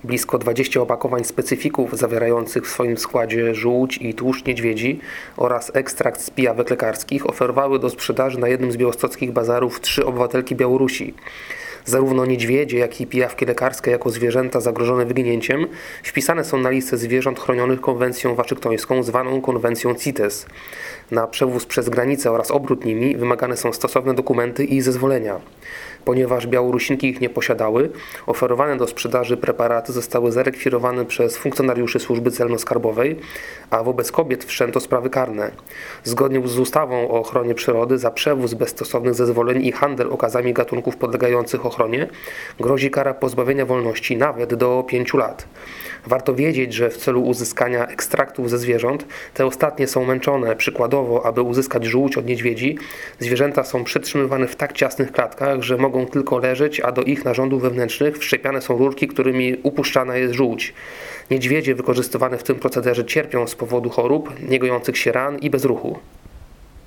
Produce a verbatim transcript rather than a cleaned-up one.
Blisko dwadzieścia opakowań specyfików zawierających w swoim składzie żółć i tłuszcz niedźwiedzi oraz ekstrakt z pijawek lekarskich oferowały do sprzedaży na jednym z białostockich bazarów trzy obywatelki Białorusi. Zarówno niedźwiedzie, jak i pijawki lekarskie jako zwierzęta zagrożone wyginięciem wpisane są na listę zwierząt chronionych konwencją waszyngtońską zwaną konwencją CITES. Na przewóz przez granicę oraz obrót nimi wymagane są stosowne dokumenty i zezwolenia. Ponieważ Białorusinki ich nie posiadały, oferowane do sprzedaży preparaty zostały zarekwirowane przez funkcjonariuszy służby celno-skarbowej, a wobec kobiet wszczęto sprawy karne. Zgodnie z ustawą o ochronie przyrody za przewóz bez stosownych zezwoleń i handel okazami gatunków podlegających ochronie grozi kara pozbawienia wolności nawet do pięciu lat. Warto wiedzieć, że w celu uzyskania ekstraktów ze zwierząt te ostatnie są męczone. Przykładowo, aby uzyskać żółć od niedźwiedzi, zwierzęta są przetrzymywane w tak ciasnych klatkach, że mogą tylko leżeć, a do ich narządów wewnętrznych wszczepiane są rurki, którymi upuszczana jest żółć. Niedźwiedzie wykorzystywane w tym procederze cierpią z powodu chorób, niegojących się ran i bezruchu.